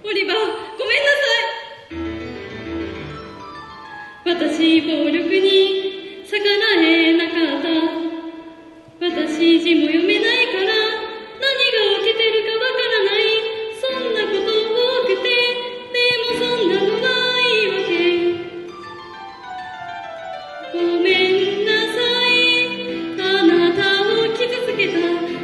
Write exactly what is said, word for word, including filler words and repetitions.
オリバー、ごめんなさい。私、暴力に逆らえなかった。私、字も読めないから、何が起きてるかわからない。そんなこと多くて、でもそんなのないわけ。ごめんなさい。あなたを傷つけた。